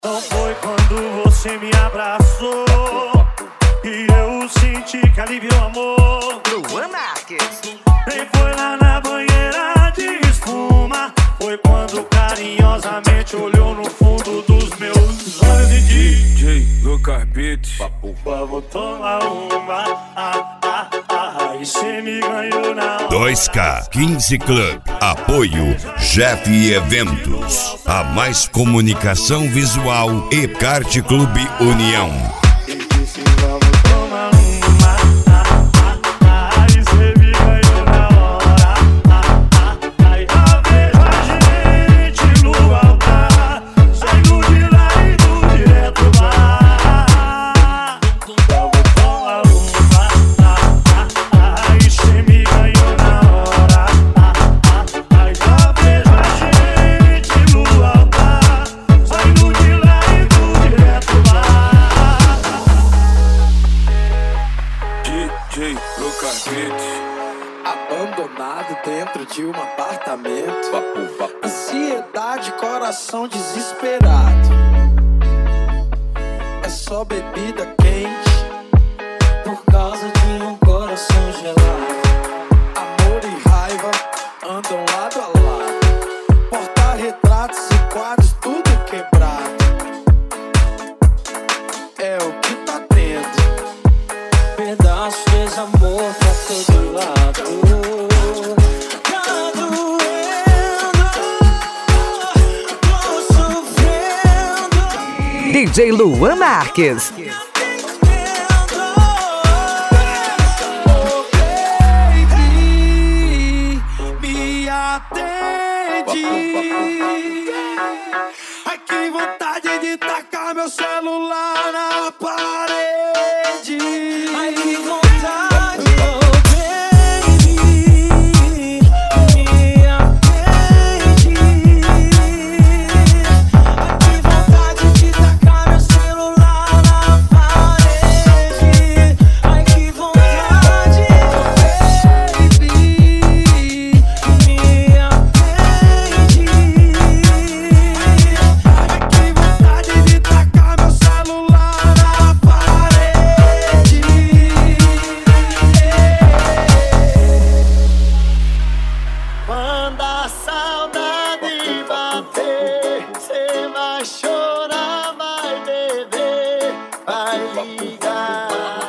Não foi quando você me abraçou e eu senti que aliviou o amor. Luan Marques. Nem foi lá na banheira de espuma. Foi quando carinhosamente olhou no fundo dos meus olhos e disse: DJ Lucas Beats. vamos tomar uma. E cê me ganhou na hora. 2K 15 Club. Apoio Jeff Eventos. A Mais Comunicação Visual e Kart Clube União. E disse: vamos tomar uma. E cê me ganhou na hora. Aí já vejo a gente no altar, saindo de lá e indo direto lá. Vamos tomar uma. E cê me ganhou na hora. Aí já vejo a gente no altar, saindo de lá e indo direto lá. DJ Lucas Beats. Abandonado dentro de um apartamento. Ansiedade, coração desesperado. É só bebida quente por causa de um coração gelado. Amor e raiva andam lado a lado. Porta-retratos e quadros tudo quebrado. É o que tá tendo. Pedaço de desamor pra todo lado. Tá doendo, tô sofrendo. DJ Luan Marques. Oh, baby, me atende. Ai, que vontade de tacar meu celular na parede. Ai, que vontade, oh, baby, me atende. Ai, que vontade de tacar meu celular na parede. Ai, que vontade, oh, baby, me atende. Ai, que vontade de tacar meu celular na parede. Quando a saudade bater, cê vai chorar, vai beber, vai ligar,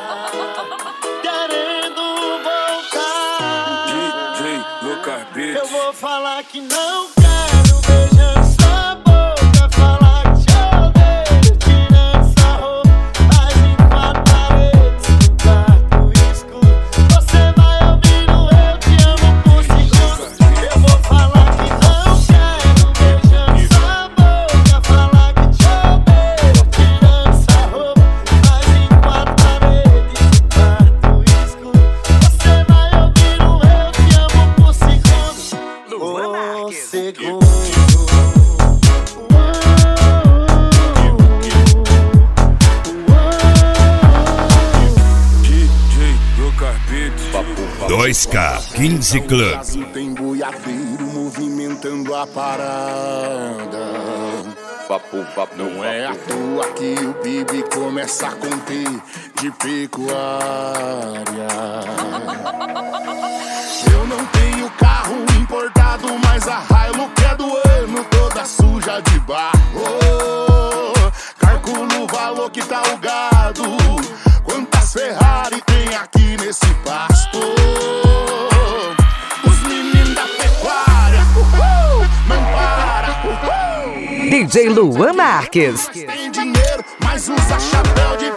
querendo voltar. DJ Lucas Eu Beats. vou falar que não quero, beijando sua boca, falar que te odeio, tirando essa roupa, mas em quatro paredes, no quarto escuro, você vai ouvindo eu te amo por segundos. Eu vou falar que não quero, beijando sua boca, falar que te odeio, tirando essa roupa, mas em quatro paredes, no quarto escuro, você vai ouvindo eu te amo por segundos. Luan Marques. Segundo. DJ Lucas Beats. 2K 15 Club. Tem boiadeiro movimentando a parada. Não é à toa que o Bibi começa a conter de pecuária. Eu não tenho carro importado, mas a Hilux é do ano, toda suja de barro. Calculo o valor que tá o gado. Quantas Ferrari tem aqui nesse pasto? Os meninos da pecuária, não para. DJ Luan Marques. Tem dinheiro, mas usa chapéu de